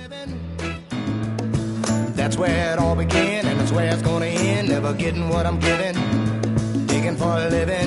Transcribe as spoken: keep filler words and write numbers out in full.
That's where it all began, and that's where it's gonna end. Never getting what I'm giving, digging for a living.